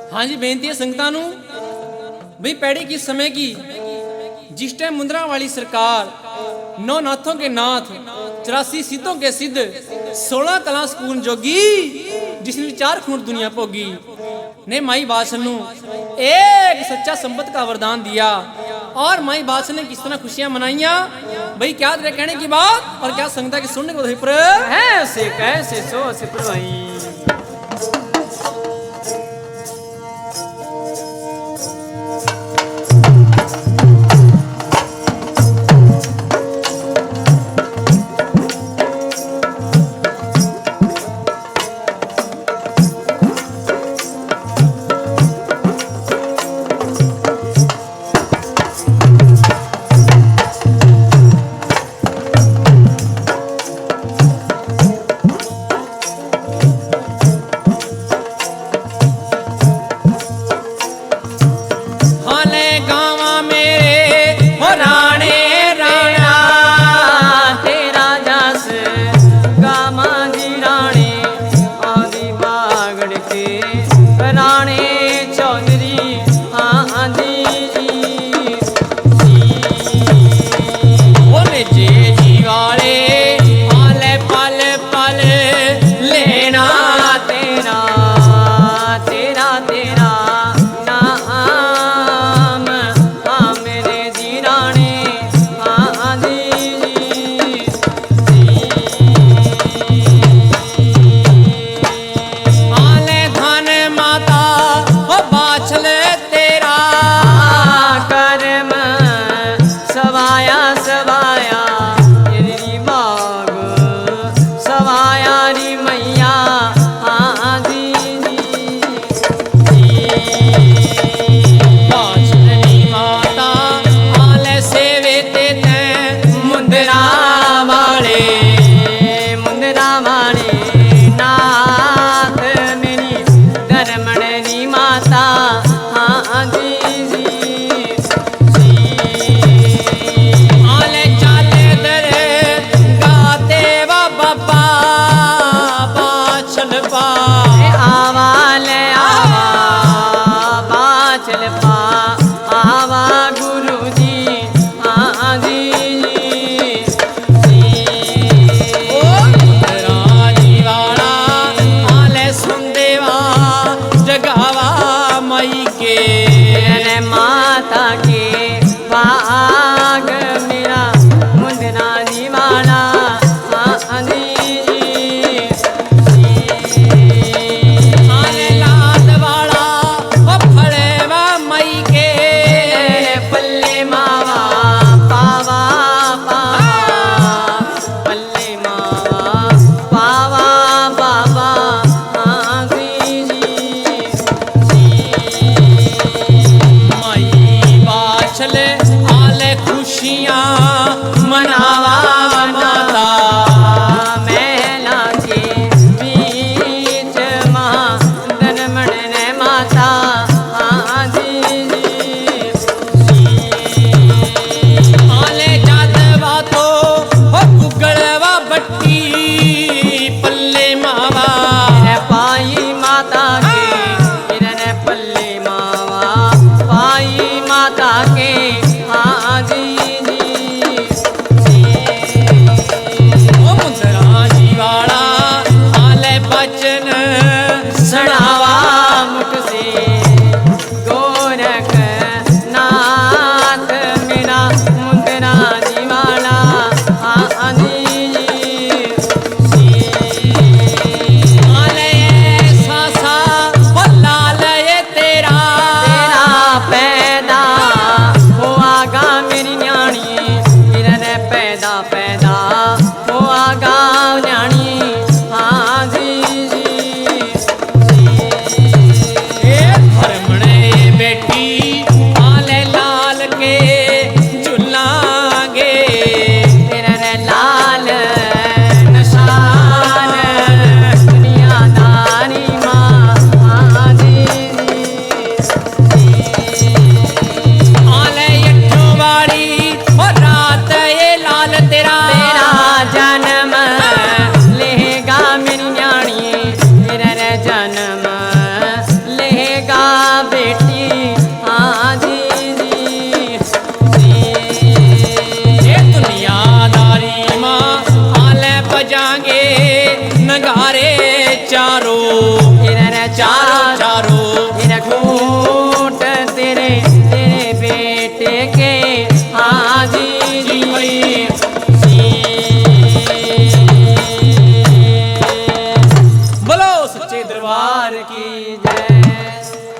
हाँ जी, बेनती है संगतां नूं भाई पैड़ी किस समय की, जिस टाइम मुंद्रा वाली सरकार 9 नाथों के नाथ 84 सिद्धों के सिद्ध 16 कलास पूर्ण जोगी जिसने 4 खूंट दुनिया भोगी ने माई बादशाह नूं एक सच्चा संपत का वरदान दिया। और माई बादशाह ने किस तरह खुशियां मनाइया भाई, क्या तेरे कहने की बात और क्या संगता की सुनने को ऐसे कैसे सो से प्रभाई। के